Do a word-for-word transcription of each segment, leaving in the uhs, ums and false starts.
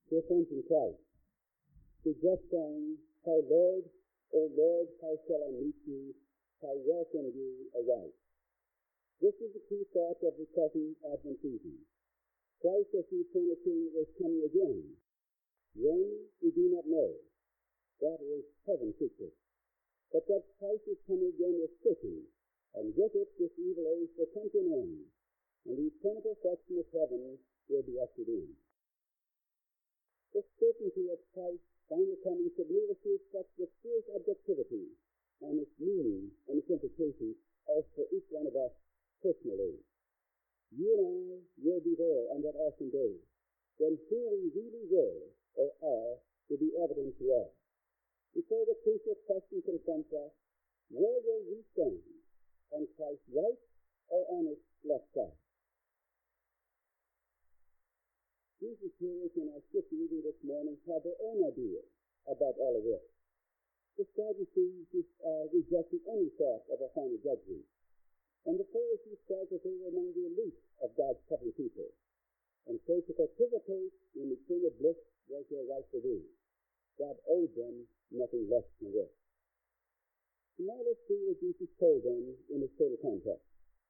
Dear friends in Christ, we just sang, How Lord, O Lord, how shall I meet you? How welcome you aright. This is the key thought of the present Advent season. Christ as the eternal King is coming again. When, we do not know. That is heaven's secret. But that Christ is coming again is certain, and with it this evil age will come to an end, and the eternal perfection of heaven will be ushered in. The certainty of Christ's final coming should move us to accept with fierce objectivity and its meaning and its implications as for each one of us personally. You and I will be there on that awesome day, when who we really were or are will be evident to us. Before the crucial question confronts us, where will we stand, on Christ's right or on its left side? Jesus hearers in our scripture reading this morning have their own idea about all of this. The Sadducees uh, rejected any thought of a final judgment, and the Pharisees felt that they were among the elite of God's covenant people, and so to participate in the eternal bliss was their rightful due. God owed them nothing less than this. Now let's see what Jesus told them in the total context.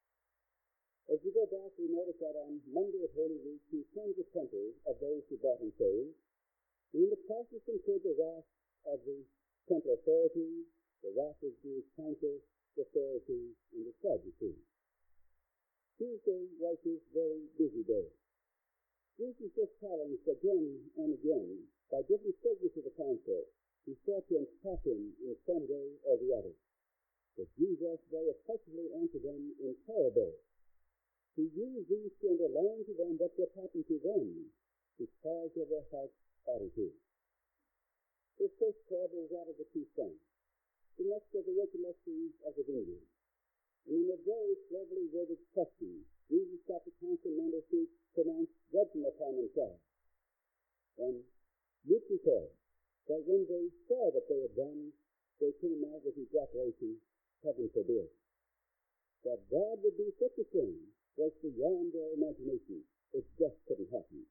As we go back, we notice that on Monday of Holy Week, he cleansed the temple of those who bought and sold, and in the process incurred the wrath of the temple authorities, the wrath of the Jewish council, the Pharisees, and the Sadducees. Tuesday was his very busy day. Jesus just challenged again and again by different segments of the council who sought to entrap him in some way or the other. But Jesus very effectively answered them in parables. He used these to underline to them what would happen to them because of their heart's attitude. His first parable was out of the two sons. The next of the rich mysteries of the vineyard. And in a very cleverly worded question, Jesus got the council members to pronounce judgment upon themselves. And Luke records that when they saw what they had done, they came out with these declarations, heaven forbid. That God would do such a thing was beyond their imagination. It just couldn't happen.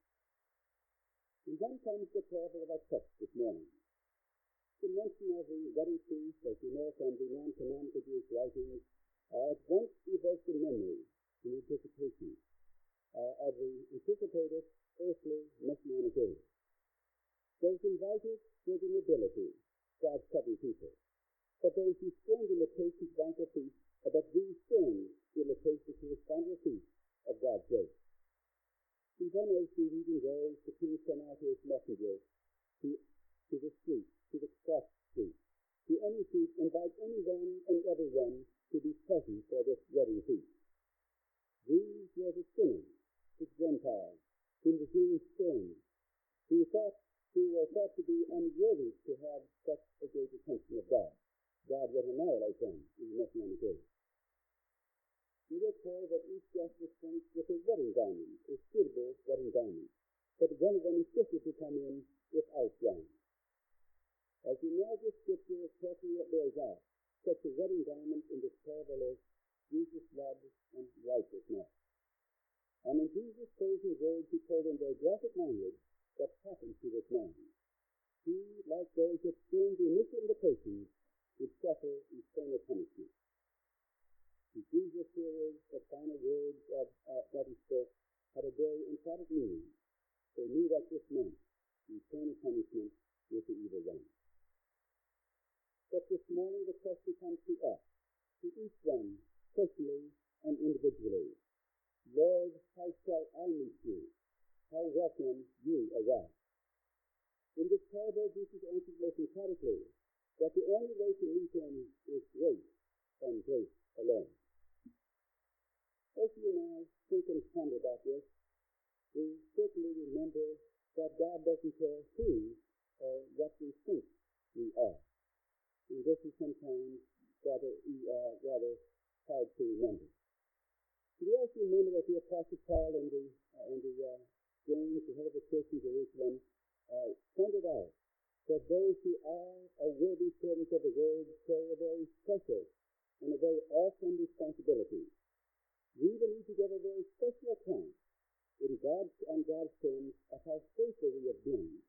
And then comes the parable of our text this morning. The mention of the wedding feast, as you know from the non-canonical Jewish writings, uh, at once evokes the memory and anticipation uh, of the anticipated earthly messianic age. Those invited were the nobility, God's covenant people. But those who scorned the limitations of banquet feast, but these scorned the limitations to the final feast of God's grace. And then as the reading goes, the king sent out his messengers to, to the street, to the cross street, to any street, invite anyone and everyone to be present for this wedding feast. These were the sinners, the Gentiles, whom the Jews scorned, who thought who were thought to be unworthy to have such a great attention of God. God would annihilate them in the messianic age. We were told that each guest was furnished with a wedding garment, a suitable wedding garment, but one of them insisted to come in without one. As you know, this scripture carefully bears out such a wedding garment in this parable is Jesus' love and righteousness. And in Jesus' closing words, he told in their graphic language what happened to this man. He, like those that scorned the initial invitation, would suffer eternal punishment. And Jesus' hearers, the final words of uh, that he spoke, had a very emphatic meaning. They knew what this meant, eternal punishment with the evil one. But this morning the question comes to us, to each one, personally and individually. Lord, how shall I meet you? How welcome you arrive? In this parable, Jesus answers most emphatically that the only way to meet him is grace, and grace alone. As you and I think and ponder about this, we certainly remember that God doesn't care who or what we think we are. And this is sometimes rather, uh, rather hard to remember. We also remember that the Apostle Paul in the, uh, in the uh, James, the head of the church in Jerusalem, uh, pointed out that those who are a worthy servants of the word carry a very special and a very awesome responsibility. We will need to give a very special account in God's and God's terms of how faithful we have been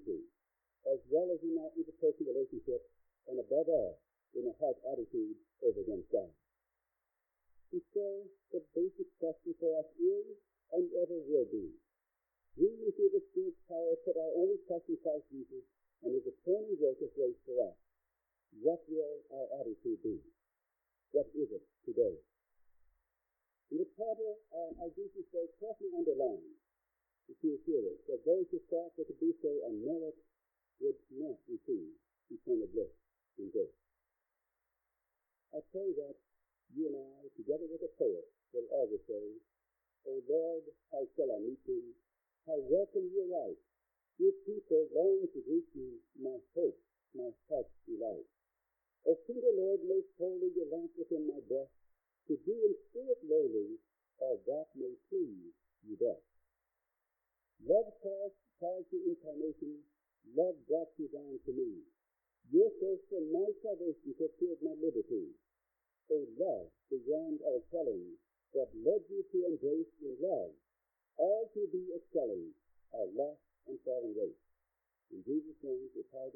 ministry, as well as in our interpersonal relationships, and above all, in a heart attitude over against God. And so, the basic question for us is, and ever will be, we who through the Spirit's power put our only trust in Christ Jesus and His atoning work of grace for us, what will our attitude be? What is it today? In the parable, uh, our Jesus very carefully underlined the two hearers that those who thought that to do so on merit would not receive eternal bliss in grace. I pray that you and I, together with the poet, will always say, O Lord, how shall I meet thee? How welcome you right. Your people long to greet you, my hope, my heart's delight. O tender Lord, most holy, your lamp within my breast, to do in spirit lowly all that may please you best. Love calls, calls to incarnation, love brought you down to me. Your thirst for my salvation procured my liberty. O love beyond our telling, that led you to embrace in love, all to be excelling, our lost and fallen race. In Jesus' name, we pray.